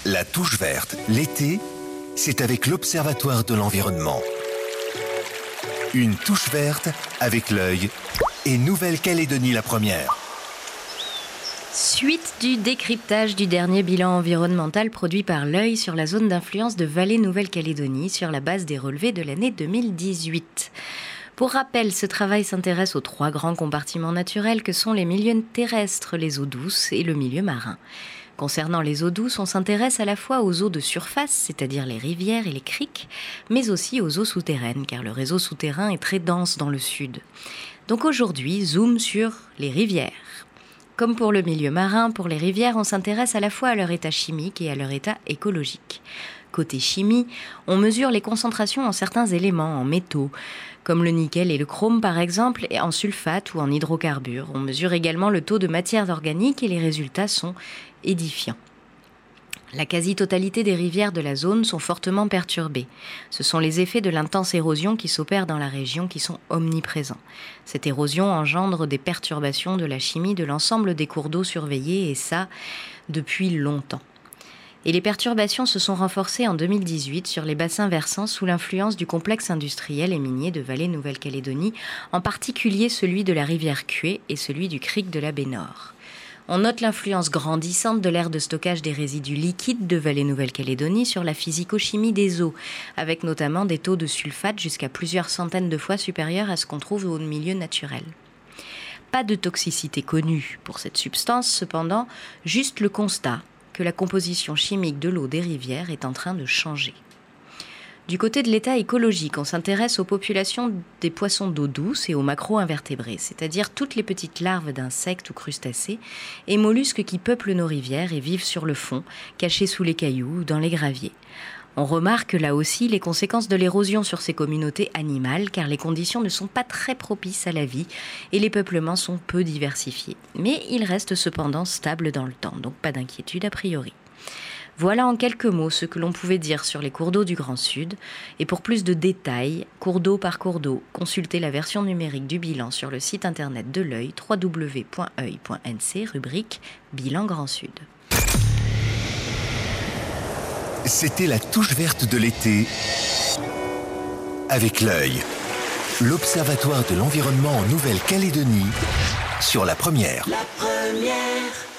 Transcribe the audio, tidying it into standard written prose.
La touche verte, l'été, c'est avec l'Observatoire de l'environnement. Une touche verte avec l'œil et Nouvelle-Calédonie la première. Suite du décryptage du dernier bilan environnemental produit par l'œil sur la zone d'influence de Vallée Nouvelle-Calédonie sur la base des relevés de l'année 2018. Pour rappel, ce travail s'intéresse aux 3 grands compartiments naturels que sont les milieux terrestres, les eaux douces et le milieu marin. Concernant les eaux douces, on s'intéresse à la fois aux eaux de surface, c'est-à-dire les rivières et les criques, mais aussi aux eaux souterraines, car le réseau souterrain est très dense dans le sud. Donc aujourd'hui, zoom sur les rivières. Comme pour le milieu marin, pour les rivières, on s'intéresse à la fois à leur état chimique et à leur état écologique. Côté chimie, on mesure les concentrations en certains éléments, en métaux, comme le nickel et le chrome par exemple, et en sulfate ou en hydrocarbures. On mesure également le taux de matières organiques et les résultats sont édifiants. La quasi-totalité des rivières de la zone sont fortement perturbées. Ce sont les effets de l'intense érosion qui s'opère dans la région qui sont omniprésents. Cette érosion engendre des perturbations de la chimie de l'ensemble des cours d'eau surveillés, et ça, depuis longtemps. Et les perturbations se sont renforcées en 2018 sur les bassins versants sous l'influence du complexe industriel et minier de Vallée Nouvelle-Calédonie, en particulier celui de la rivière Cué et celui du crique de la baie Nord. On note l'influence grandissante de l'aire de stockage des résidus liquides de Vallée Nouvelle-Calédonie sur la physico-chimie des eaux, avec notamment des taux de sulfate jusqu'à plusieurs centaines de fois supérieurs à ce qu'on trouve au milieu naturel. Pas de toxicité connue pour cette substance, cependant, juste le constat que la composition chimique de l'eau des rivières est en train de changer. Du côté de l'état écologique, on s'intéresse aux populations des poissons d'eau douce et aux macro-invertébrés, c'est-à-dire toutes les petites larves d'insectes ou crustacés et mollusques qui peuplent nos rivières et vivent sur le fond, cachés sous les cailloux ou dans les graviers. On remarque là aussi les conséquences de l'érosion sur ces communautés animales, car les conditions ne sont pas très propices à la vie et les peuplements sont peu diversifiés. Mais ils restent cependant stables dans le temps, donc pas d'inquiétude a priori. Voilà en quelques mots ce que l'on pouvait dire sur les cours d'eau du Grand Sud. Et pour plus de détails, cours d'eau par cours d'eau, consultez la version numérique du bilan sur le site internet de l'œil, www.oeil.nc, rubrique Bilan Grand Sud. C'était la touche verte de l'été avec l'œil. L'Observatoire de l'environnement en Nouvelle-Calédonie sur la première. La première.